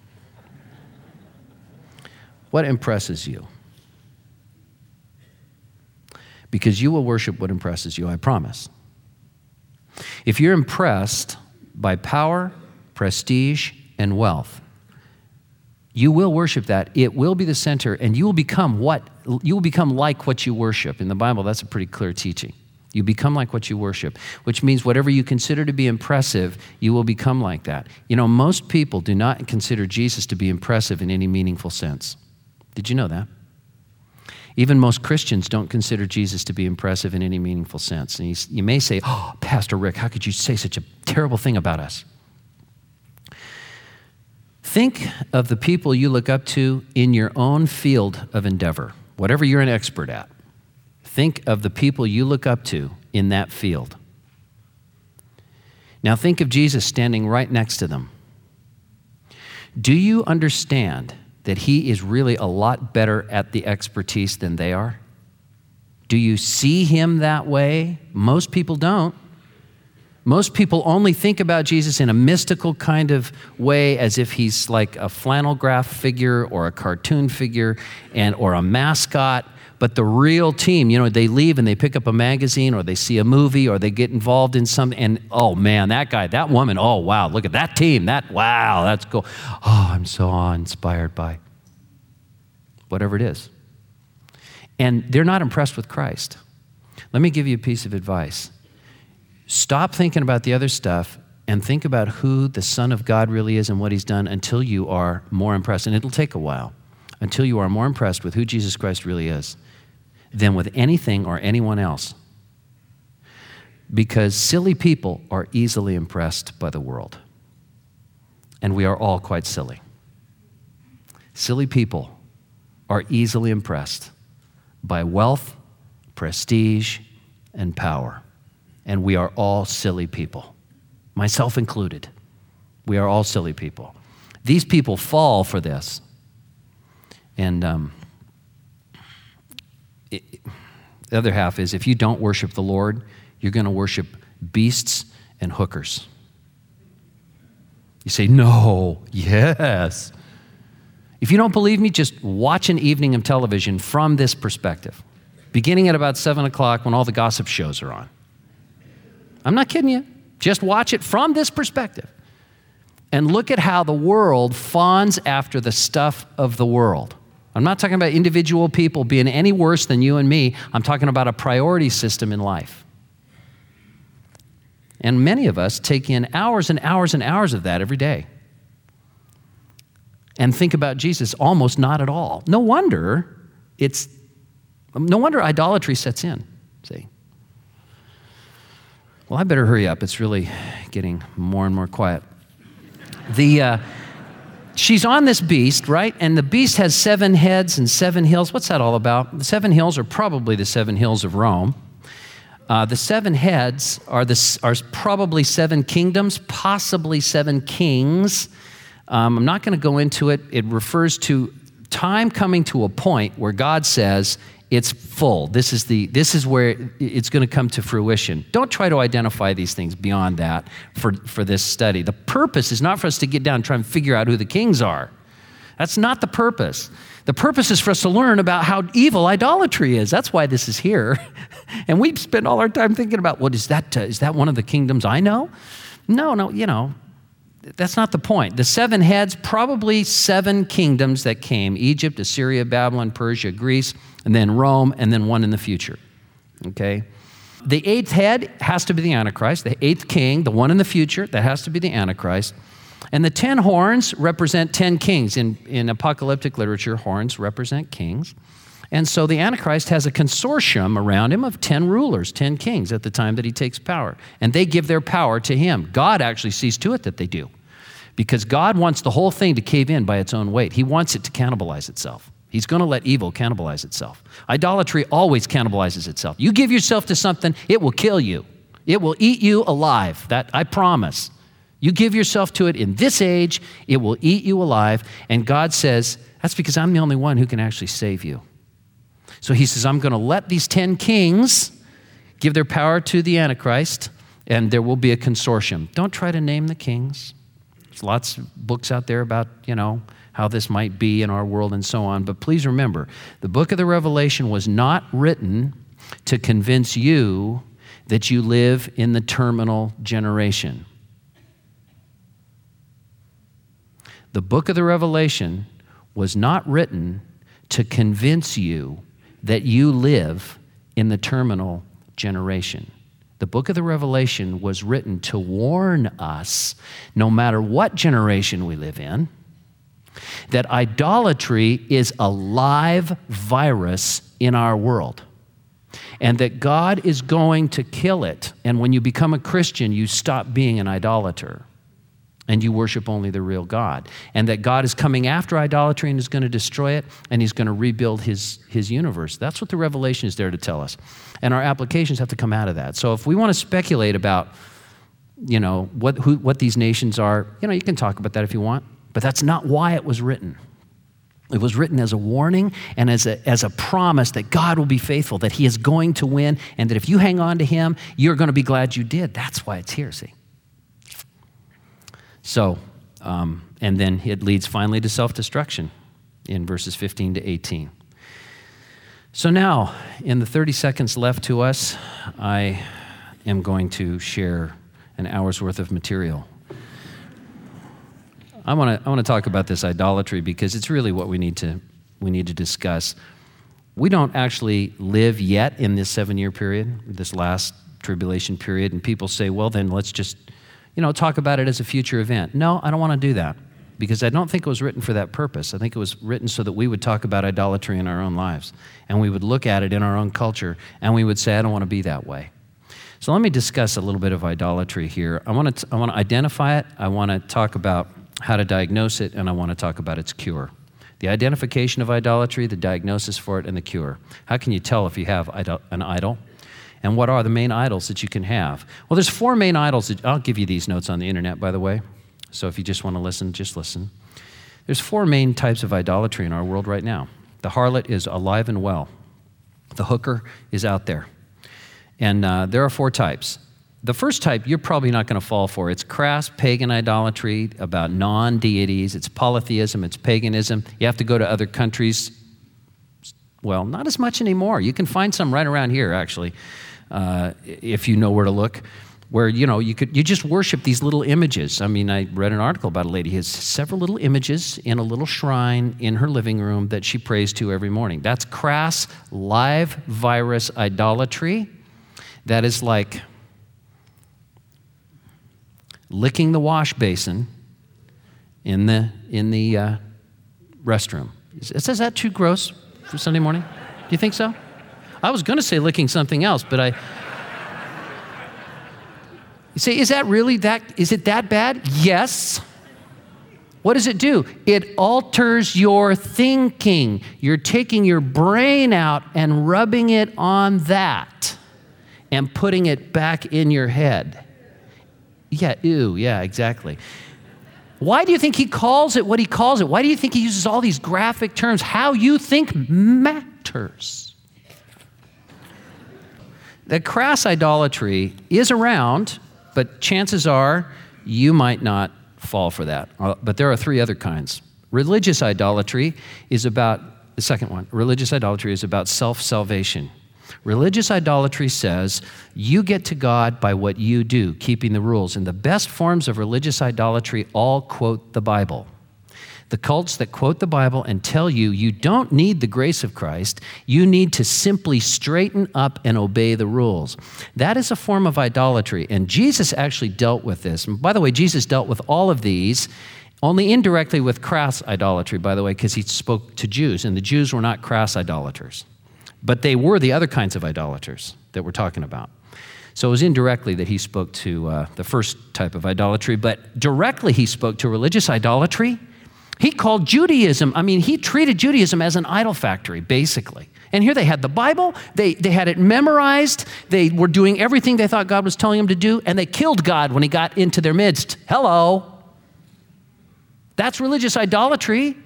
What impresses you? Because you will worship what impresses you, I promise. If you're impressed by power, prestige, and wealth, you will worship that. It will be the center, and you will become what? You will become like what you worship. In the Bible, that's a pretty clear teaching. You become like what you worship, which means whatever you consider to be impressive, you will become like that. You know, most people do not consider Jesus to be impressive in any meaningful sense. Did you know that? Even most Christians don't consider Jesus to be impressive in any meaningful sense. And you, you may say, oh, Pastor Rick, how could you say such a terrible thing about us? Think of the people you look up to in your own field of endeavor, whatever you're an expert at. Think of the people you look up to in that field. Now think of Jesus standing right next to them. Do you understand that he is really a lot better at the expertise than they are? Do you see him that way? Most people don't. Most people only think about Jesus in a mystical kind of way, as if he's like a flannel graph figure or a cartoon figure and or a mascot. But the real team, you know, they leave and they pick up a magazine or they see a movie or they get involved in something and, oh man, that guy, that woman, oh wow, look at that team, that, wow, that's cool. Oh, I'm so awe-inspired by whatever it is. And they're not impressed with Christ. Let me give you a piece of advice. Stop thinking about the other stuff and think about who the Son of God really is and what he's done until you are more impressed. And it'll take a while until you are more impressed with who Jesus Christ really is than with anything or anyone else. Because silly people are easily impressed by the world. And we are all quite silly. Silly people are easily impressed by wealth, prestige, and power. And we are all silly people, myself included. We are all silly people. These people fall for this. And um, it, the other half is if you don't worship the Lord, you're going to worship beasts and hookers. You say, no, yes. If you don't believe me, just watch an evening of television from this perspective, beginning at about seven o'clock when all the gossip shows are on. I'm not kidding you. Just watch it from this perspective. And look at how the world fawns after the stuff of the world. I'm not talking about individual people being any worse than you and me. I'm talking about a priority system in life. And many of us take in hours and hours and hours of that every day. And think about Jesus almost not at all. No wonder it's, no wonder idolatry sets in, see. Well, I better hurry up. It's really getting more and more quiet. The uh, she's on this beast, right? And the beast has seven heads and seven hills. What's that all about? The seven hills are probably the seven hills of Rome. Uh, the seven heads are, the, are probably seven kingdoms, possibly seven kings. Um, I'm not going to go into it. It refers to time coming to a point where God says, it's full. This is the. This is where it's going to come to fruition. Don't try to identify these things beyond that for, for this study. The purpose is not for us to get down and try and figure out who the kings are. That's not the purpose. The purpose is for us to learn about how evil idolatry is. That's why this is here. And we spend all our time thinking about, well, is that, uh, is that one of the kingdoms I know? No, no, you know, that's not the point. The seven heads, probably seven kingdoms that came: Egypt, Assyria, Babylon, Persia, Greece, and then Rome, and then one in the future, okay? The eighth head has to be the Antichrist. The eighth king, the one in the future, that has to be the Antichrist. And the ten horns represent ten kings. In, in apocalyptic literature, horns represent kings. And so the Antichrist has a consortium around him of ten rulers, ten kings at the time that he takes power. And they give their power to him. God actually sees to it that they do, because God wants the whole thing to cave in by its own weight. He wants it to cannibalize itself. He's going to let evil cannibalize itself. Idolatry always cannibalizes itself. You give yourself to something, it will kill you. It will eat you alive. That I promise. You give yourself to it in this age, it will eat you alive. And God says, that's because I'm the only one who can actually save you. So he says, I'm going to let these ten kings give their power to the Antichrist, and there will be a consortium. Don't try to name the kings. There's lots of books out there about, you know, how this might be in our world and so on. But please remember, the book of the Revelation was not written to convince you that you live in the terminal generation. The book of the Revelation was not written to convince you that you live in the terminal generation. The book of the Revelation was written to warn us, no matter what generation we live in, that idolatry is a live virus in our world, and that God is going to kill it. And when you become a Christian, you stop being an idolater, and you worship only the real God. And that God is coming after idolatry and is going to destroy it, and he's going to rebuild his, his universe. That's what the Revelation is there to tell us. And our applications have to come out of that. So if we want to speculate about, you know, what, who, what these nations are, you know, you can talk about that if you want, but that's not why it was written. It was written as a warning and as a, as a promise that God will be faithful, that he is going to win, and that if you hang on to him, you're going to be glad you did. That's why it's here, see? So, um, and then it leads finally to self-destruction in verses fifteen to eighteen. So now, in the thirty seconds left to us, I am going to share an hour's worth of material. I want to I want to talk about this idolatry because it's really what we need to we need to discuss. We don't actually live yet in this seven-year period, this last tribulation period, and people say, well, then let's just, you know, talk about it as a future event. No, I don't want to do that because I don't think it was written for that purpose. I think it was written so that we would talk about idolatry in our own lives, and we would look at it in our own culture, and we would say, I don't want to be that way. So let me discuss a little bit of idolatry here. I want to I want to identify it. I want to talk about how to diagnose it, and I want to talk about its cure. The identification of idolatry, the diagnosis for it, and the cure. How can you tell if you have an idol? And what are the main idols that you can have? Well, there's four main idols. That, I'll give you these notes on the internet, by the way. So if you just want to listen, just listen. There's four main types of idolatry in our world right now. The harlot is alive and well. The hooker is out there. And uh, there are four types. The first type, you're probably not going to fall for. It's crass pagan idolatry about non-deities. It's polytheism. It's paganism. You have to go to other countries. Well, not as much anymore. You can find some right around here, actually. Uh, if you know where to look, where, you know, you could you just worship these little images. I mean, I read an article about a lady who has several little images in a little shrine in her living room that she prays to every morning. That's crass, live virus idolatry. That is like licking the wash basin in the in the uh, restroom. Is, is that too gross for Sunday morning? Do you think so? I was going to say licking something else, but I... You say, is that really that, is it that bad? Yes. What does it do? It alters your thinking. You're taking your brain out and rubbing it on that and putting it back in your head. Yeah, ew, yeah, exactly. Why do you think he calls it what he calls it? Why do you think he uses all these graphic terms? How you think matters. The crass idolatry is around, but chances are you might not fall for that. But there are three other kinds. Religious idolatry is about, the second one, religious idolatry is about self-salvation. Religious idolatry says you get to God by what you do, keeping the rules. And the best forms of religious idolatry all quote the Bible. The cults that quote the Bible and tell you you don't need the grace of Christ, you need to simply straighten up and obey the rules. That is a form of idolatry, and Jesus actually dealt with this. And by the way, Jesus dealt with all of these, only indirectly with crass idolatry, by the way, because he spoke to Jews, and the Jews were not crass idolaters. But they were the other kinds of idolaters that we're talking about. So it was indirectly that he spoke to uh, the first type of idolatry, but directly he spoke to religious idolatry. He called Judaism, I mean, he treated Judaism as an idol factory, basically. And here they had the Bible, they, they had it memorized, they were doing everything they thought God was telling them to do, and they killed God when he got into their midst. Hello. That's religious idolatry.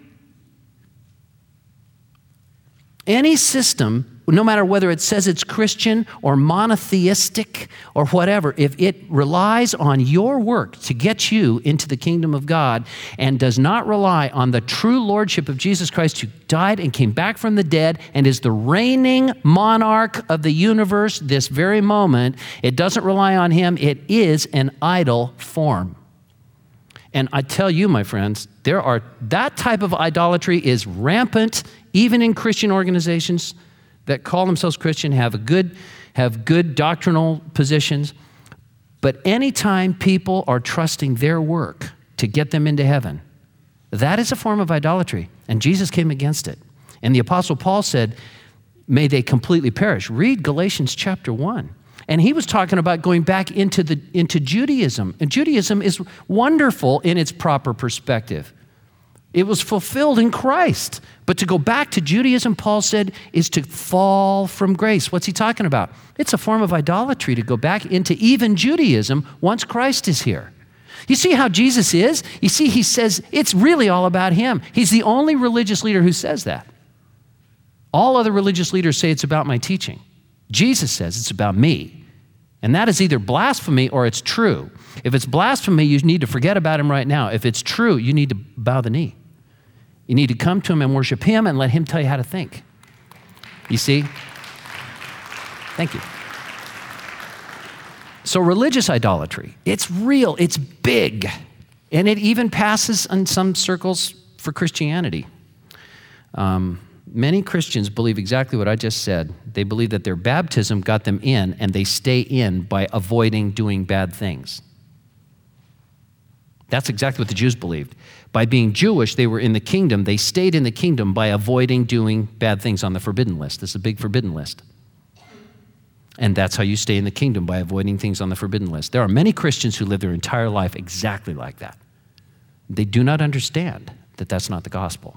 Any system, no matter whether it says it's Christian or monotheistic or whatever, if it relies on your work to get you into the kingdom of God and does not rely on the true lordship of Jesus Christ, who died and came back from the dead and is the reigning monarch of the universe this very moment, it doesn't rely on him. It is an idol form. And I tell you, my friends, there are that type of idolatry is rampant, even in Christian organizations that call themselves Christian, have a good, have good doctrinal positions. But anytime people are trusting their work to get them into heaven, that is a form of idolatry. And Jesus came against it. And the Apostle Paul said, may they completely perish. Read Galatians chapter one. And he was talking about going back into the into Judaism. And Judaism is wonderful in its proper perspective. It was fulfilled in Christ. But to go back to Judaism, Paul said, is to fall from grace. What's he talking about? It's a form of idolatry to go back into even Judaism once Christ is here. You see how Jesus is? You see, he says it's really all about him. He's the only religious leader who says that. All other religious leaders say it's about my teaching. Jesus says it's about me. And that is either blasphemy or it's true. If it's blasphemy, you need to forget about him right now. If it's true, you need to bow the knee. You need to come to him and worship him and let him tell you how to think. You see? Thank you. So religious idolatry, it's real, it's big, and it even passes in some circles for Christianity. Um, Many Christians believe exactly what I just said. They believe that their baptism got them in, and they stay in by avoiding doing bad things. That's exactly what the Jews believed. By being Jewish, they were in the kingdom. They stayed in the kingdom by avoiding doing bad things on the forbidden list. This is a big forbidden list. And that's how you stay in the kingdom, by avoiding things on the forbidden list. There are many Christians who live their entire life exactly like that. They do not understand that that's not the gospel.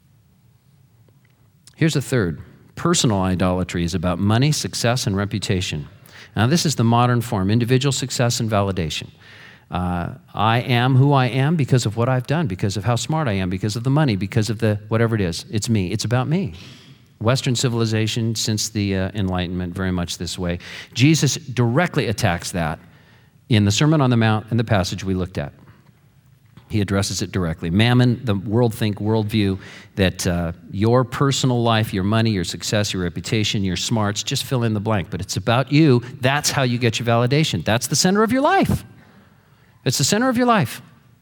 Here's a third. Personal idolatry is about money, success, and reputation. Now, this is the modern form, individual success and validation. Uh, I am who I am because of what I've done, because of how smart I am, because of the money, because of the whatever it is. It's me. It's about me. Western civilization, since the uh, Enlightenment, very much this way. Jesus directly attacks that in the Sermon on the Mount and the passage we looked at. He addresses it directly. Mammon, the world think worldview, that uh, your personal life, your money, your success, your reputation, your smarts, just fill in the blank. But it's about you. That's how you get your validation. That's the center of your life. It's the center of your life.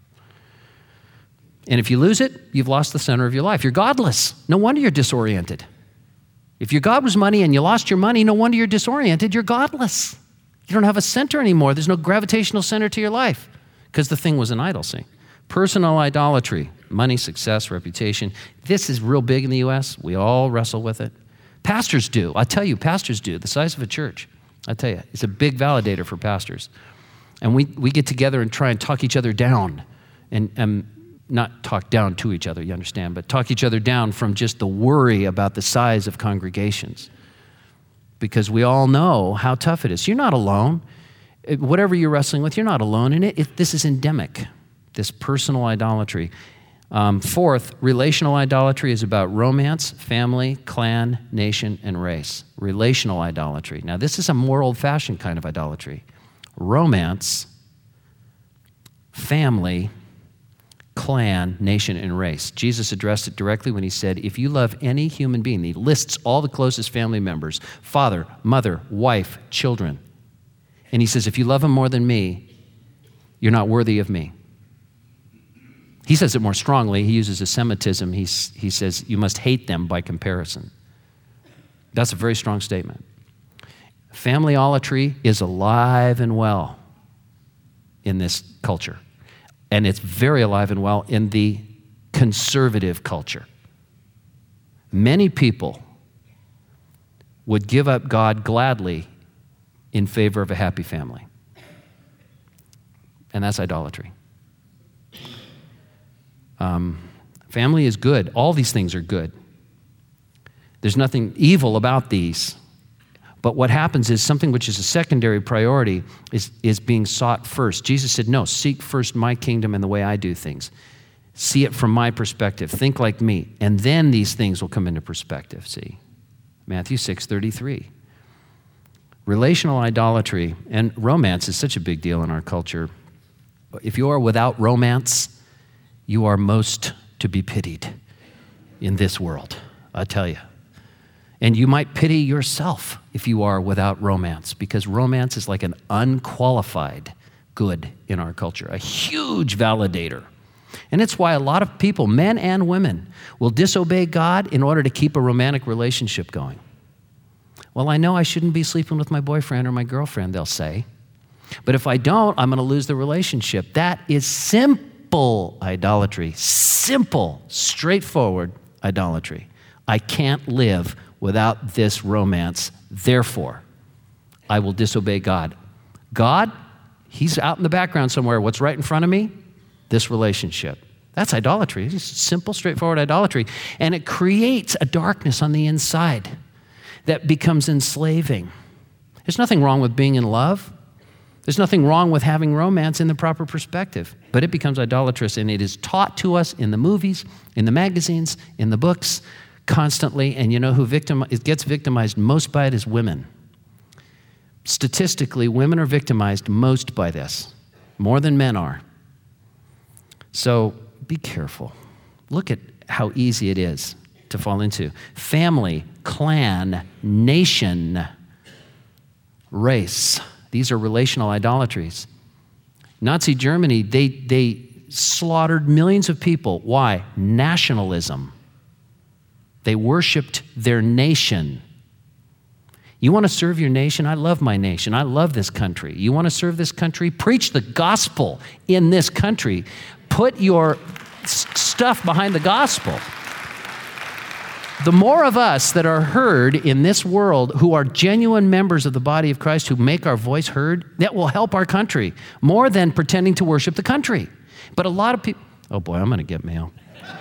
And if you lose it, you've lost the center of your life. You're godless. No wonder you're disoriented. If your God was money and you lost your money, no wonder you're disoriented. You're godless. You don't have a center anymore. There's no gravitational center to your life because the thing was an idol, see? Personal idolatry, money, success, reputation. This is real big in the U S. We all wrestle with it. Pastors do. I tell you, pastors do. The size of a church, I tell you, it's a big validator for pastors. And we, we get together and try and talk each other down. And, and not talk down to each other, you understand, but talk each other down from just the worry about the size of congregations. Because we all know how tough it is. You're not alone. Whatever you're wrestling with, you're not alone in it. it this is endemic. This personal idolatry. Um, fourth, relational idolatry is about romance, family, clan, nation, and race. Relational idolatry. Now, this is a more old-fashioned kind of idolatry. Romance, family, clan, nation, and race. Jesus addressed it directly when he said, if you love any human being, he lists all the closest family members, father, mother, wife, children. And he says, if you love them more than me, you're not worthy of me. He says it more strongly. He uses a Semitism. He's, he says, you must hate them by comparison. That's a very strong statement. Familyolatry is alive and well in this culture. And it's very alive and well in the conservative culture. Many people would give up God gladly in favor of a happy family. And that's idolatry. Um, family is good. All these things are good. There's nothing evil about these. But what happens is something which is a secondary priority is, is being sought first. Jesus said, no, seek first my kingdom and the way I do things. See it from my perspective. Think like me. And then these things will come into perspective, see? Matthew six thirty-three. Relational idolatry and romance is such a big deal in our culture. If you are without romance, you are most to be pitied in this world, I tell you. And you might pity yourself if you are without romance, because romance is like an unqualified good in our culture, a huge validator. And it's why a lot of people, men and women, will disobey God in order to keep a romantic relationship going. Well, I know I shouldn't be sleeping with my boyfriend or my girlfriend, they'll say. But if I don't, I'm going to lose the relationship. That is simple idolatry. Simple, straightforward idolatry. I can't live without this romance. Therefore, I will disobey God. God, he's out in the background somewhere. What's right in front of me? This relationship. That's idolatry. It's simple, straightforward idolatry. And it creates a darkness on the inside that becomes enslaving. There's nothing wrong with being in love. There's nothing wrong with having romance in the proper perspective, but it becomes idolatrous, and it is taught to us in the movies, in the magazines, in the books, constantly. And you know who victim it gets victimized most by it is women. Statistically, women are victimized most by this, more than men are. So be careful. Look at how easy it is to fall into. Family, clan, nation, race. These are relational idolatries. Nazi Germany, they, they slaughtered millions of people. Why? Nationalism. They worshiped their nation. You want to serve your nation? I love my nation. I love this country. You want to serve this country? Preach the gospel in this country. Put your s- stuff behind the gospel. The more of us that are heard in this world who are genuine members of the body of Christ, who make our voice heard, that will help our country more than pretending to worship the country. But a lot of people, oh boy, I'm going to get mail.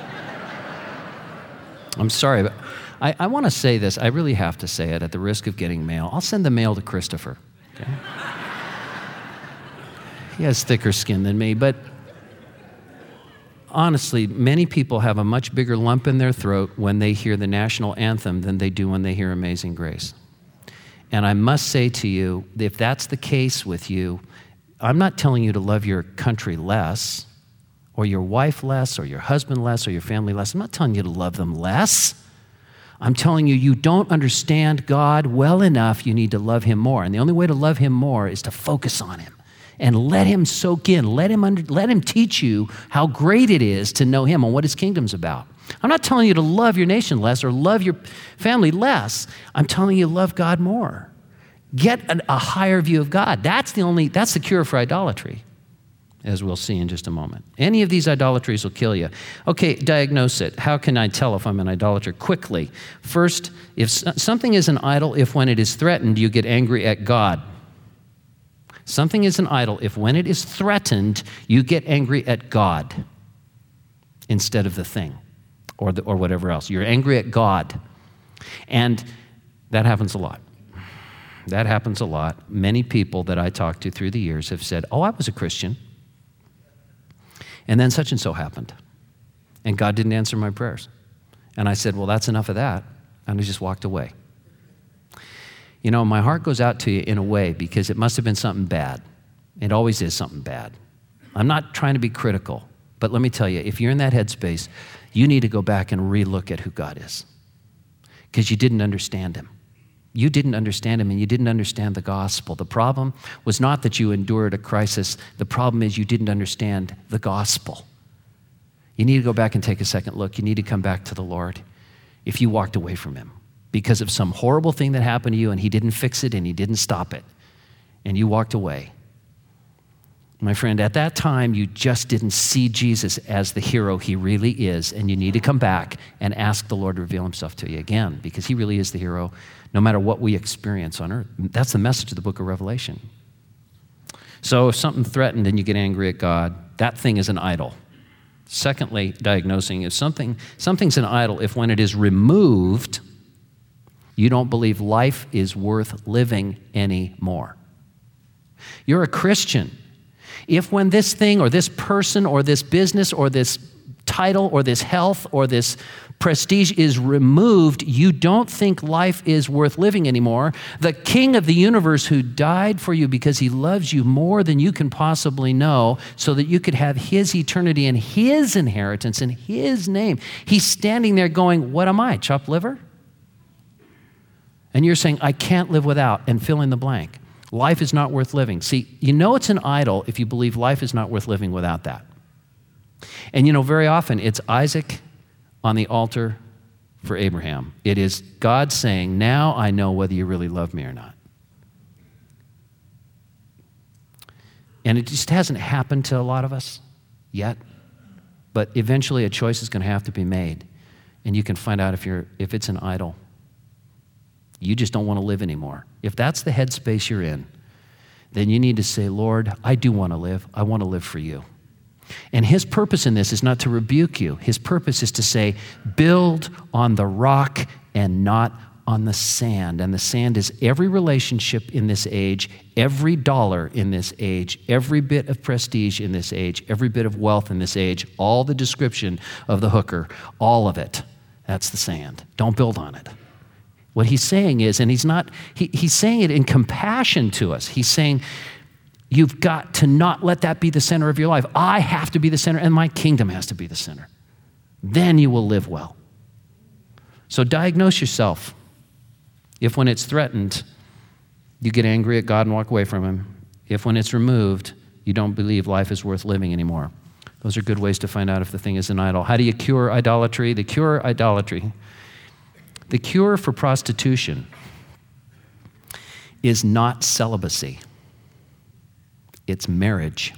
I'm sorry, but I, I want to say this. I really have to say it at the risk of getting mail. I'll send the mail to Christopher. Okay? He has thicker skin than me, but honestly, many people have a much bigger lump in their throat when they hear the national anthem than they do when they hear Amazing Grace. And I must say to you, if that's the case with you, I'm not telling you to love your country less, or your wife less, or your husband less, or your family less. I'm not telling you to love them less. I'm telling you, you don't understand God well enough, you need to love him more. And the only way to love him more is to focus on him. And let him soak in, let him under, let him teach you how great it is to know him and what his kingdom's about. I'm not telling you to love your nation less or love your family less. I'm telling you to love God more. Get an, a higher view of God. That's the only, that's the cure for idolatry, as we'll see in just a moment. Any of these idolatries will kill you. Okay, diagnose it. How can I tell if I'm an idolater? Quickly. First, if something is an idol, if when it is threatened, you get angry at God. Something is an idol if when it is threatened, you get angry at God instead of the thing or, the, or whatever else. You're angry at God. And that happens a lot. That happens a lot. Many people that I talked to through the years have said, oh, I was a Christian. And then such and so happened. And God didn't answer my prayers. And I said, well, that's enough of that. And I just walked away. You know, my heart goes out to you in a way because it must have been something bad. It always is something bad. I'm not trying to be critical, But let me tell you, if you're in that headspace, you need to go back and relook at who God is, because you didn't understand him. You didn't understand him, and you didn't understand the gospel. The problem was not that you endured a crisis. The problem is you didn't understand the gospel. You need to go back and take a second look. You need to come back to the Lord if you walked away from him because of some horrible thing that happened to you and he didn't fix it and he didn't stop it, and you walked away. My friend, at that time, you just didn't see Jesus as the hero he really is, and you need to come back and ask the Lord to reveal himself to you again, because he really is the hero no matter what we experience on earth. That's the message of the book of Revelation. So if something threatened and you get angry at God, that thing is an idol. Secondly, diagnosing if something something's an idol if when it is removed, you don't believe life is worth living anymore. You're a Christian if when this thing or this person or this business or this title or this health or this prestige is removed, you don't think life is worth living anymore. The King of the universe who died for you because he loves you more than you can possibly know so that you could have his eternity and his inheritance in his name. He's standing there going, what am I, chopped liver? And you're saying, I can't live without, and fill in the blank. Life is not worth living. See, you know it's an idol if you believe life is not worth living without that. And you know, very often it's Isaac on the altar for Abraham. It is God saying, now I know whether you really love me or not. And it just hasn't happened to a lot of us yet. But eventually a choice is going to have to be made. And you can find out if you're if it's an idol. You just don't want to live anymore. If that's the headspace you're in, then you need to say, Lord, I do want to live. I want to live for you. And his purpose in this is not to rebuke you. His purpose is to say, build on the rock and not on the sand. And the sand is every relationship in this age, every dollar in this age, every bit of prestige in this age, every bit of wealth in this age, all the description of the hooker, all of it. That's the sand. Don't build on it. What he's saying is, and he's not, he, he's saying it in compassion to us. He's saying, you've got to not let that be the center of your life. I have to be the center, and my kingdom has to be the center. Then you will live well. So diagnose yourself. If when it's threatened, you get angry at God and walk away from him. If when it's removed, you don't believe life is worth living anymore. Those are good ways to find out if the thing is an idol. How do you cure idolatry? The cure idolatry. The cure for prostitution is not celibacy. It's marriage.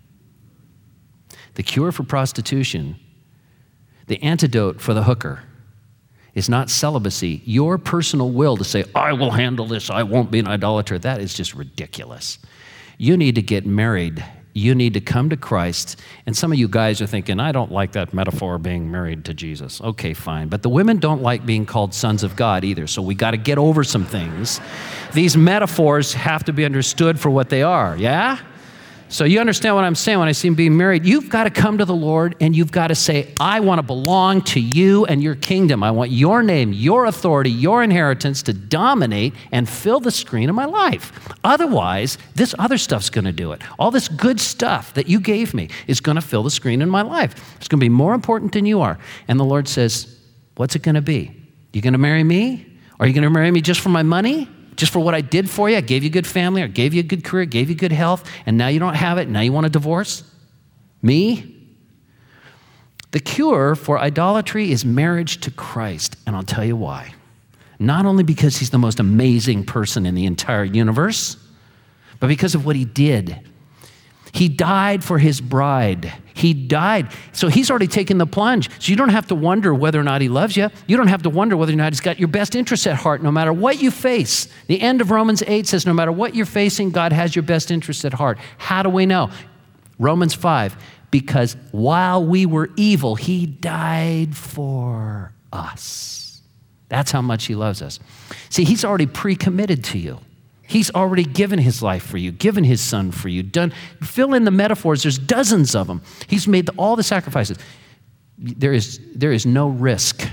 The cure for prostitution, the antidote for the hooker, is not celibacy. Your personal will to say, I will handle this, I won't be an idolater, that is just ridiculous. You need to get married. You need to come to Christ. And some of you guys are thinking, I don't like that metaphor, being married to Jesus. Okay, fine. But the women don't like being called sons of God either, so we got to get over some things. These metaphors have to be understood for what they are, yeah? So you understand what I'm saying when I see being married. You've got to come to the Lord and you've got to say, I want to belong to you and your kingdom. I want your name, your authority, your inheritance to dominate and fill the screen of my life. Otherwise, this other stuff's going to do it. All this good stuff that you gave me is going to fill the screen in my life. It's going to be more important than you are. And the Lord says, what's it going to be? You going to marry me? Are you going to marry me just for my money? Just for what I did for you? I gave you a good family, I gave you a good career, gave you good health, and now you don't have it, now you want a divorce? Me? The cure for idolatry is marriage to Christ, and I'll tell you why. Not only because he's the most amazing person in the entire universe, but because of what he did. He died for his bride. He died. So he's already taken the plunge. So you don't have to wonder whether or not he loves you. You don't have to wonder whether or not he's got your best interests at heart, no matter what you face. The end of Romans eight says, no matter what you're facing, God has your best interests at heart. How do we know? Romans five, because while we were evil, he died for us. That's how much he loves us. See, he's already pre-committed to you. He's already given his life for you, given his son for you. Done. Fill in the metaphors. There's dozens of them. He's made all the sacrifices. There is, there is no risk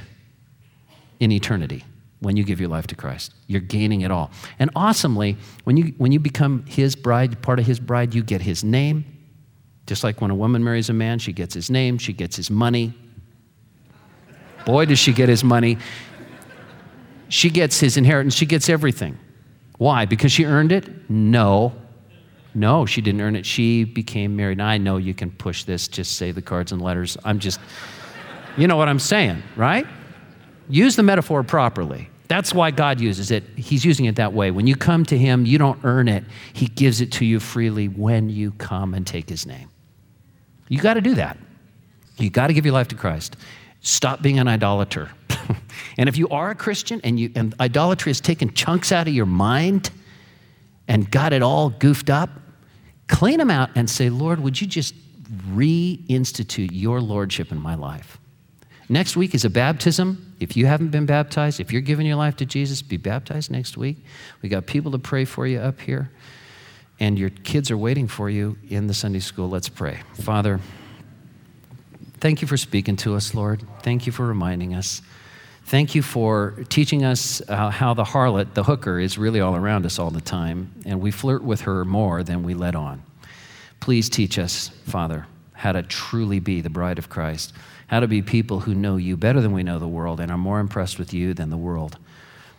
in eternity when you give your life to Christ. You're gaining it all. And awesomely, when you, when you become his bride, part of his bride, you get his name, Just like when a woman marries a man, she gets his name, she gets his money. Boy, does she get his money. She gets his inheritance, she gets everything. Why? Because she earned it? No. No, she didn't earn it. She became married. And I know you can push this, just say the cards and letters. I'm just, you know what I'm saying, right? Use the metaphor properly. That's why God uses it. He's using it that way. When you come to him, you don't earn it. He gives it to you freely when you come and take his name. You got to do that. You got to give your life to Christ. Stop being an idolater. And if you are a Christian and, you, and idolatry has taken chunks out of your mind and got it all goofed up, clean them out and say, Lord, would you just reinstitute your lordship in my life? Next week is a baptism. If you haven't been baptized, if you're giving your life to Jesus, be baptized next week. We got people to pray for you up here, and your kids are waiting for you in the Sunday school. Let's pray. Father, thank you for speaking to us, Lord. Thank you for reminding us. Thank you for teaching us uh, how the harlot, the hooker, is really all around us all the time, and we flirt with her more than we let on. Please teach us, Father, how to truly be the bride of Christ, how to be people who know you better than we know the world and are more impressed with you than the world.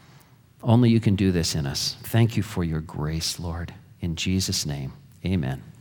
Only you can do this in us. Thank you for your grace, Lord. In Jesus' name, amen.